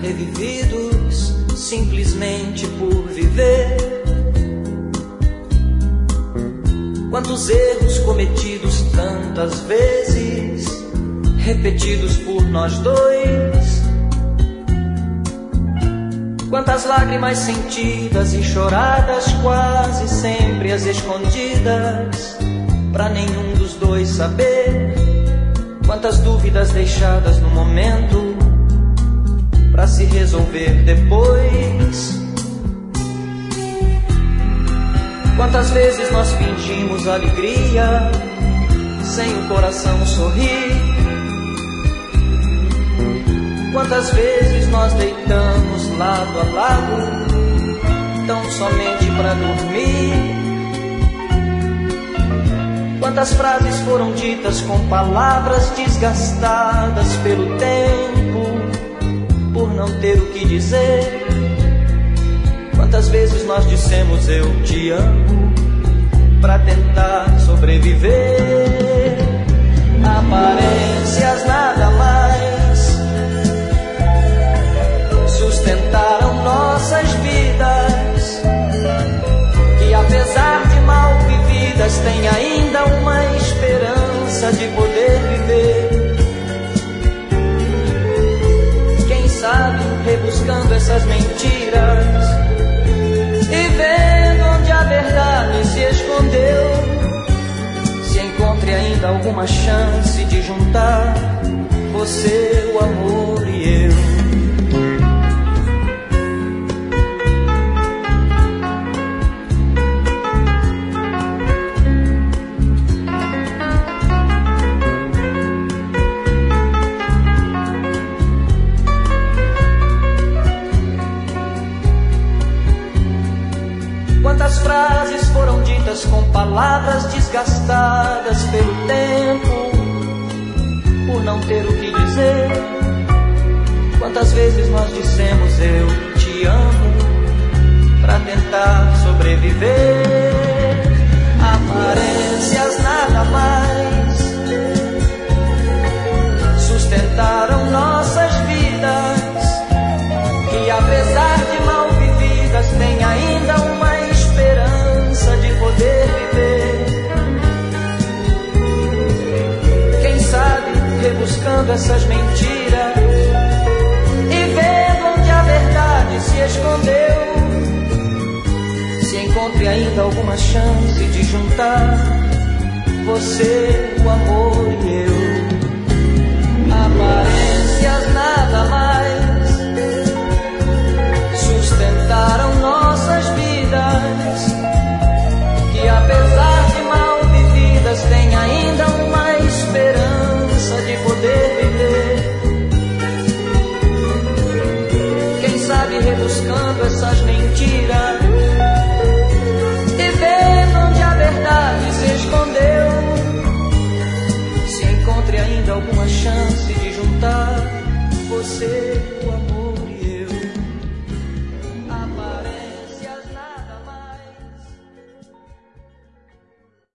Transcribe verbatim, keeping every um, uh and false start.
revividos simplesmente por viver. Quantos erros cometidos tantas vezes, repetidos por nós dois. Quantas lágrimas sentidas e choradas, quase sempre as escondidas, pra nenhum dos dois saber. Quantas dúvidas deixadas no momento, pra se resolver depois. Quantas vezes nós fingimos alegria, sem o coração sorrir. Quantas vezes nós deitamos lado a lado, tão somente pra dormir. Quantas frases foram ditas com palavras desgastadas pelo tempo, por não ter o que dizer. Quantas vezes nós dissemos eu te amo, pra tentar sobreviver. Aparências nada mais sustentaram nossas vidas, que apesar de mal vividas tem ainda uma esperança de poder viver. Quem sabe, rebuscando essas mentiras e vendo onde a verdade se escondeu, se encontre ainda alguma chance de juntar você, o amor e eu. Quantas frases foram ditas com palavras desgastadas pelo tempo, por não ter o que dizer. Quantas vezes nós dissemos eu te amo, pra tentar sobreviver. Aparências nada mais sustentaram nossas vidas, que apesar de mal vividas tem ainda uma esperança de poder viver. Quem sabe, rebuscando essas mentiras e vendo onde a verdade se escondeu, se encontre ainda alguma chance de juntar você, o amor e eu. Aparências nada mais